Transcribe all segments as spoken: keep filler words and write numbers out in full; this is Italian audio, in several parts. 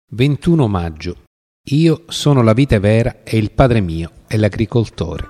ventuno maggio. Io sono la vite vera e il Padre mio è l'agricoltore.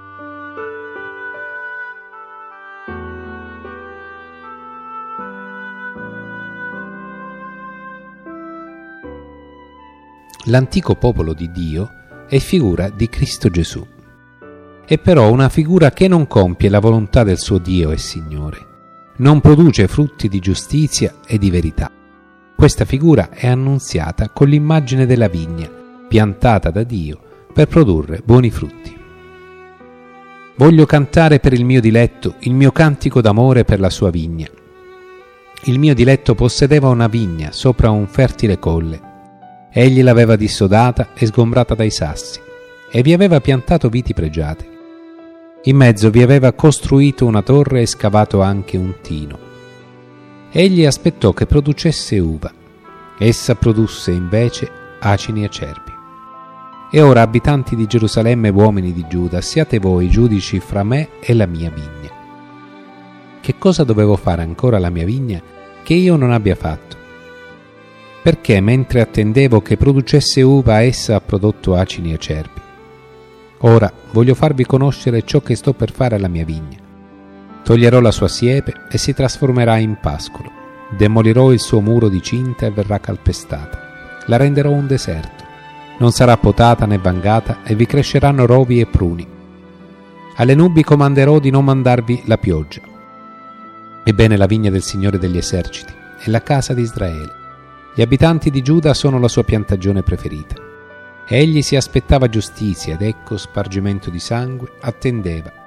L'antico popolo di Dio è figura di Cristo Gesù. È però una figura che non compie la volontà del suo Dio e Signore. Non produce frutti di giustizia e di verità. Questa figura è annunziata con l'immagine della vigna, piantata da Dio per produrre buoni frutti. Voglio cantare per il mio diletto il mio cantico d'amore per la sua vigna. Il mio diletto possedeva una vigna sopra un fertile colle. Egli l'aveva dissodata e sgombrata dai sassi, e vi aveva piantato viti pregiate. In mezzo vi aveva costruito una torre e scavato anche un tino. Egli aspettò che producesse uva. Essa produsse invece acini acerbi. E ora, abitanti di Gerusalemme e uomini di Giuda, siate voi giudici fra me e la mia vigna. Che cosa dovevo fare ancora alla mia vigna che io non abbia fatto? Perché mentre attendevo che producesse uva, essa ha prodotto acini acerbi? Ora voglio farvi conoscere ciò che sto per fare alla mia vigna. Toglierò la sua siepe e si trasformerà in pascolo. Demolirò il suo muro di cinta e verrà calpestata. La renderò un deserto. Non sarà potata né vangata e vi cresceranno rovi e pruni. Alle nubi comanderò di non mandarvi la pioggia. Ebbene, la vigna del Signore degli eserciti è la casa di Israele. Gli abitanti di Giuda sono la sua piantagione preferita. Egli si aspettava giustizia ed ecco spargimento di sangue attendeva.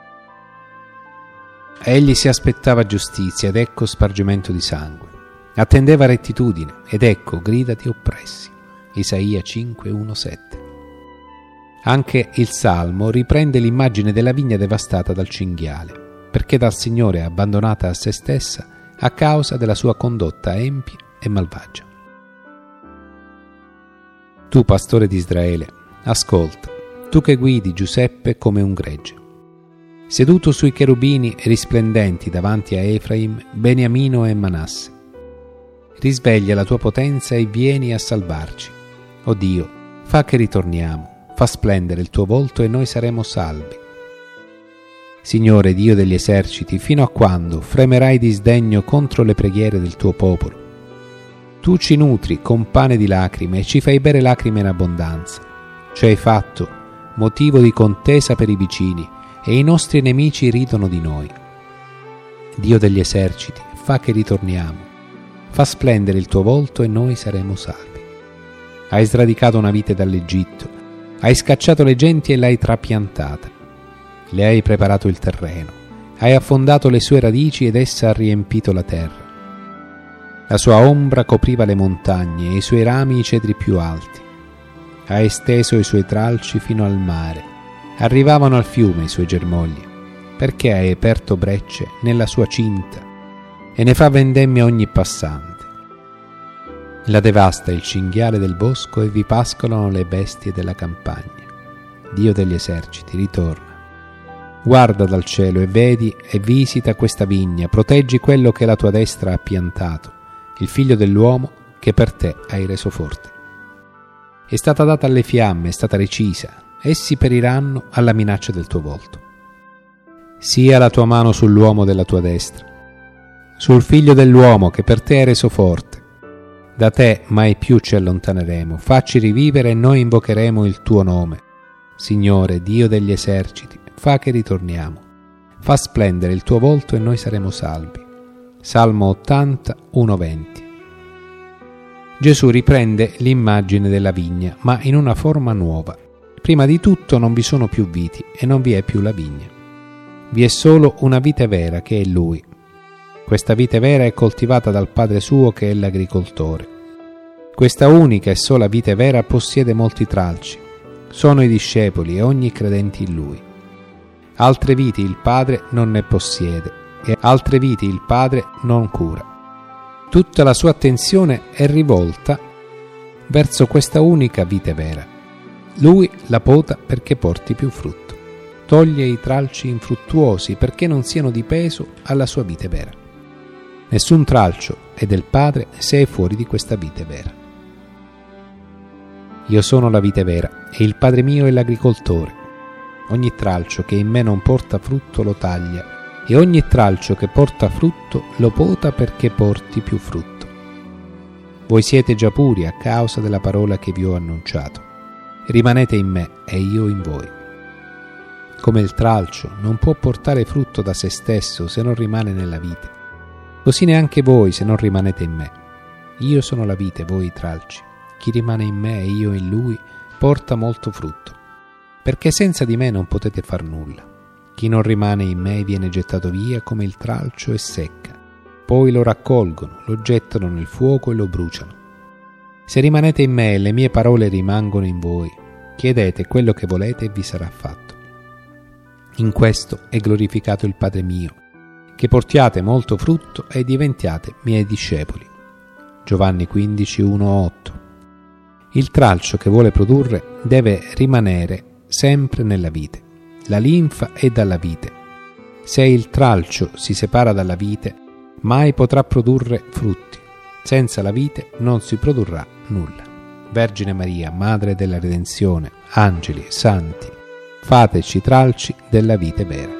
Egli si aspettava giustizia ed ecco spargimento di sangue. Attendeva rettitudine ed ecco grida di oppressi. Isaia cinque, uno, sette. Anche il Salmo riprende l'immagine della vigna devastata dal cinghiale, perché dal Signore è abbandonata a se stessa a causa della sua condotta empia e malvagia. Tu, pastore di Israele, ascolta, tu che guidi Giuseppe come un gregge. Seduto sui cherubini risplendenti davanti a Efraim, Beniamino e Manasse. Risveglia la tua potenza e vieni a salvarci. O Dio, fa che ritorniamo, fa splendere il tuo volto e noi saremo salvi. Signore Dio degli eserciti, fino a quando fremerai di sdegno contro le preghiere del tuo popolo? Tu ci nutri con pane di lacrime e ci fai bere lacrime in abbondanza. Ci hai fatto motivo di contesa per i vicini e i nostri nemici ridono di noi. Dio degli eserciti, fa che ritorniamo. Fa splendere il tuo volto e noi saremo salvi. Hai sradicato una vite dall'Egitto, hai scacciato le genti e l'hai trapiantata. Le hai preparato il terreno, hai affondato le sue radici ed essa ha riempito la terra. La sua ombra copriva le montagne e i suoi rami i cedri più alti. Ha esteso i suoi tralci fino al mare, arrivavano al fiume i suoi germogli, perché hai aperto brecce nella sua cinta e ne fa vendemmia ogni passante. La devasta il cinghiale del bosco e vi pascolano le bestie della campagna. Dio degli eserciti, ritorna. Guarda dal cielo e vedi e visita questa vigna, proteggi quello che la tua destra ha piantato, il figlio dell'uomo che per te hai reso forte. È stata data alle fiamme, è stata recisa, essi periranno alla minaccia del tuo volto. Sia la tua mano sull'uomo della tua destra, sul figlio dell'uomo che per te hai reso forte. Da te mai più ci allontaneremo, facci rivivere e noi invocheremo il tuo nome. Signore, Dio degli eserciti, fa che ritorniamo. Fa splendere il tuo volto e noi saremo salvi. Salmo ottanta, uno, venti. Gesù riprende l'immagine della vigna, ma in una forma nuova. Prima di tutto non vi sono più viti e non vi è più la vigna. Vi è solo una vite vera che è Lui. Questa vite vera è coltivata dal Padre suo che è l'agricoltore. Questa unica e sola vite vera possiede molti tralci. Sono i discepoli e ogni credente in Lui. Altre viti il Padre non ne possiede e altre viti il Padre non cura. Tutta la sua attenzione è rivolta verso questa unica vite vera. Lui la pota perché porti più frutto. Toglie i tralci infruttuosi perché non siano di peso alla sua vite vera. Nessun tralcio è del Padre se è fuori di questa vite vera. Io sono la vite vera e il Padre mio è l'agricoltore. Ogni tralcio che in me non porta frutto lo taglia e ogni tralcio che porta frutto lo pota perché porti più frutto. Voi siete già puri a causa della parola che vi ho annunciato. Rimanete in me e io in voi. Come il tralcio non può portare frutto da se stesso se non rimane nella vite, così neanche voi se non rimanete in me. Io sono la vite, voi i tralci. Chi rimane in me e io in lui porta molto frutto, perché senza di me non potete far nulla. Chi non rimane in me viene gettato via come il tralcio e secca. Poi lo raccolgono, lo gettano nel fuoco e lo bruciano. Se rimanete in me e le mie parole rimangono in voi, chiedete quello che volete e vi sarà fatto. In questo è glorificato il Padre mio, che portiate molto frutto e diventiate miei discepoli. Giovanni quindici, uno otto. Il tralcio che vuole produrre deve rimanere sempre nella vite. La linfa è dalla vite. Se il tralcio si separa dalla vite, mai potrà produrre frutti. Senza la vite non si produrrà nulla. Vergine Maria, Madre della Redenzione, angeli, santi, fateci tralci della vite vera.